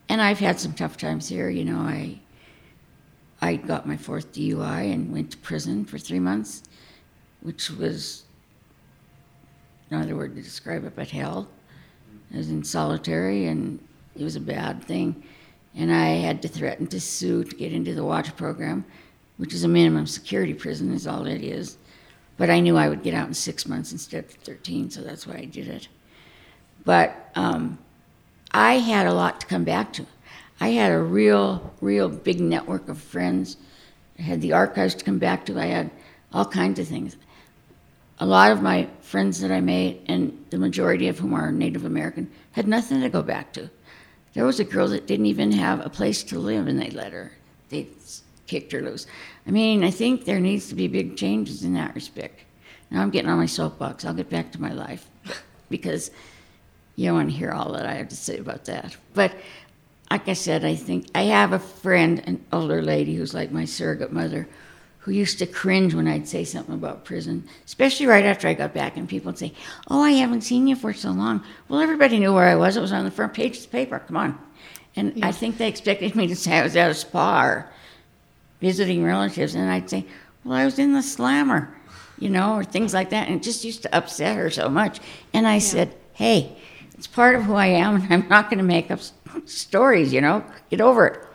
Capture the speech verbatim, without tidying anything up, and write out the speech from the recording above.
and I've had some tough times here. You know, I I got my fourth D U I and went to prison for three months, which was another word to describe it, but hell. I was in solitary, and it was a bad thing. And I had to threaten to sue to get into the watch program, which is a minimum security prison, is all it is. But I knew I would get out in six months instead of thirteen, so that's why I did it. But um, I had a lot to come back to. I had a real, real big network of friends. I had the archives to come back to. I had all kinds of things. A lot of my friends that I made, and the majority of whom are Native American, had nothing to go back to. There was a girl that didn't even have a place to live, and they let her. They kicked her loose. I mean, I think there needs to be big changes in that respect. Now I'm getting on my soapbox. I'll get back to my life, because you don't want to hear all that I have to say about that. But like I said, I think I have a friend, an older lady who's like my surrogate mother, who used to cringe when I'd say something about prison, especially right after I got back, and people would say, oh, I haven't seen you for so long. Well, everybody knew where I was. It was on the front page of the paper. Come on. And yeah. I think they expected me to say I was at a spa or visiting relatives, and I'd say, well, I was in the Slammer, you know, or things like that, and it just used to upset her so much. And I yeah. said, hey, it's part of who I am, and I'm not going to make up stories, you know, get over it.